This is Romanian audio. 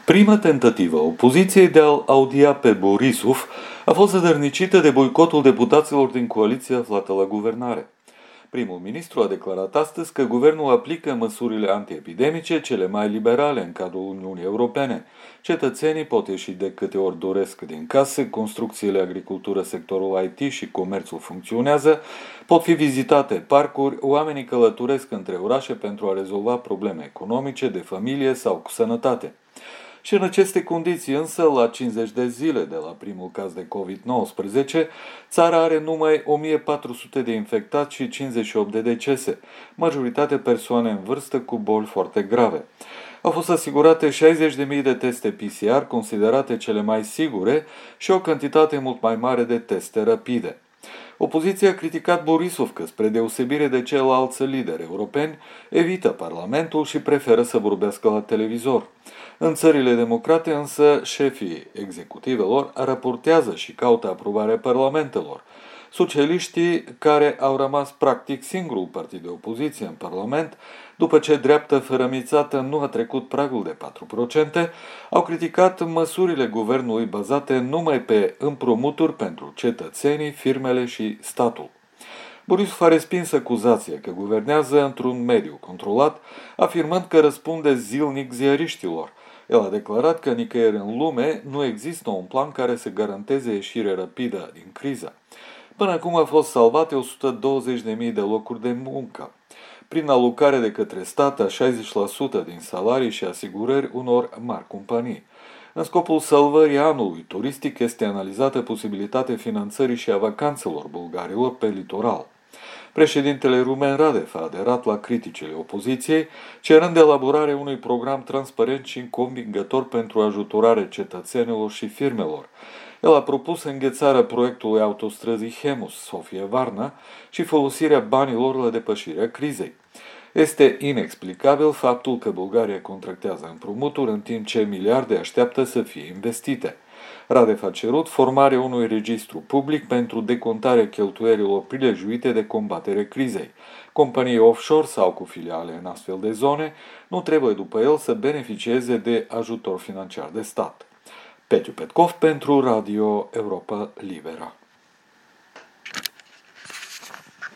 Prima tentativă a opoziției de a-l audia pe Borisov a fost zădărnicită de boicotul deputaților din coaliția aflată la guvernare. Primul ministru a declarat astăzi că guvernul aplică măsurile antiepidemice cele mai liberale în cadrul Uniunii Europene. Cetățenii pot ieși de câte ori doresc din case, construcțiile, agricultură, sectorul IT și comerțul funcționează, pot fi vizitate parcuri, oamenii călătoresc între orașe pentru a rezolva probleme economice, de familie sau cu sănătate. Și în aceste condiții însă, la 50 de zile de la primul caz de COVID-19, țara are numai 1400 de infectați și 58 de decese, majoritate persoane în vârstă cu boli foarte grave. Au fost asigurate 60.000 de teste PCR, considerate cele mai sigure, și o cantitate mult mai mare de teste rapide. Opoziția a criticat Borisov că, spre deosebire de ceilalți lideri europeni, evită Parlamentul și preferă să vorbească la televizor. În țările democrate însă, șefii executivelor raportează și caută aprobarea parlamentelor. Socialiștii, care au rămas practic singurul partid de opoziție în Parlament, după ce dreapta fărămițată nu a trecut pragul de 4%, au criticat măsurile guvernului bazate numai pe împrumuturi pentru cetățenii, firmele și statul. Borisov a respins acuzația că guvernează într-un mediu controlat, afirmând că răspunde zilnic ziariștilor. El a declarat că nicăieri în lume nu există un plan care să garanteze ieșirea rapidă din criză. Până acum au fost salvate 120.000 de locuri de muncă, prin alocare de către stat a 60% din salarii și asigurări unor mari companii. În scopul salvării anului turistic este analizată posibilitatea finanțării și a vacanțelor bulgarilor pe litoral. Președintele Rumen Radev a aderat la criticile opoziției, cerând elaborarea unui program transparent și convingător pentru ajutorarea cetățenilor și firmelor. El a propus înghețarea proiectului autostrăzii Hemus-Sofia-Varna și folosirea banilor la depășirea crizei. Este inexplicabil faptul că Bulgaria contractează împrumuturi în timp ce miliarde așteaptă să fie investite. Radev a cerut formarea unui registru public pentru decontarea cheltuielilor prilejuite de combatere crizei. Companii offshore sau cu filiale în astfel de zone nu trebuie după el să beneficieze de ajutor financiar de stat. Petiu Petkov pentru Radio Europa Libera.